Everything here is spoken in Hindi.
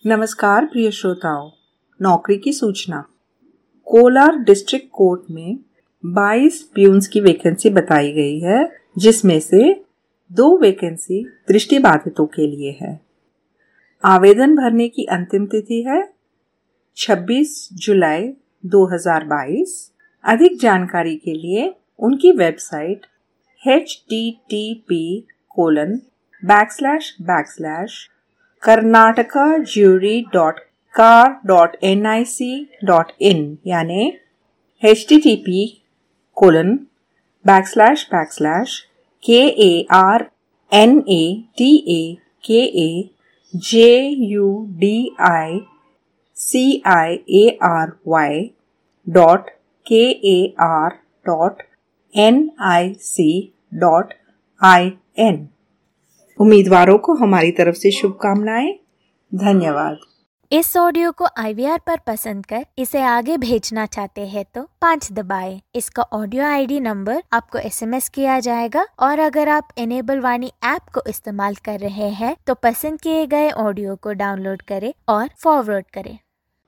नमस्कार प्रिय श्रोताओं, नौकरी की सूचना। कोलार डिस्ट्रिक्ट कोर्ट में 22 प्यून्स की वैकेंसी बताई गई है, जिसमें से 2 वैकेंसी दृष्टिबाधितों के लिए है। आवेदन भरने की अंतिम तिथि है 26 जुलाई 2022। अधिक जानकारी के लिए उनकी वेबसाइट http://karnatakajury.car.nic.in यानी http://karnatakajury.car.nic.in। उम्मीदवारों को हमारी तरफ से शुभकामनाएं। धन्यवाद। इस ऑडियो को IVR पर पसंद कर इसे आगे भेजना चाहते हैं तो 5 दबाएं। इसका ऑडियो ID नंबर आपको SMS किया जाएगा और अगर आप इनेबल वाणी ऐप को इस्तेमाल कर रहे हैं तो पसंद किए गए ऑडियो को डाउनलोड करें और फॉरवर्ड करें।